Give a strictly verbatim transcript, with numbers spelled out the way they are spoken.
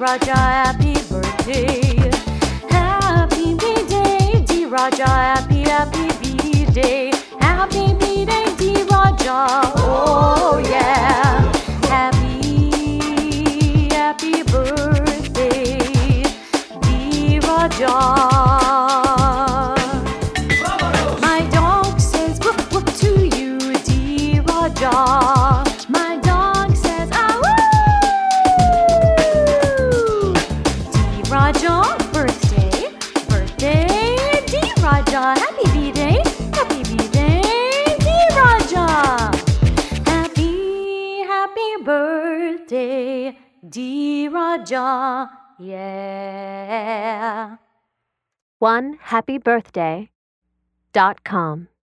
Raja, happy birthday. Happy B-Day, D Raja, happy, happy B-Day. Happy B-Day, D Raja, oh yeah. Happy, happy birthday, D Raja. My dog says woof woof to you, D Raja. My dog says ah woo. D Raja, birthday, birthday, D Raja. Happy B-Day, happy B-Day, D Raja. Happy, happy birthday, D Raja. Yeah. one happy birthday dot com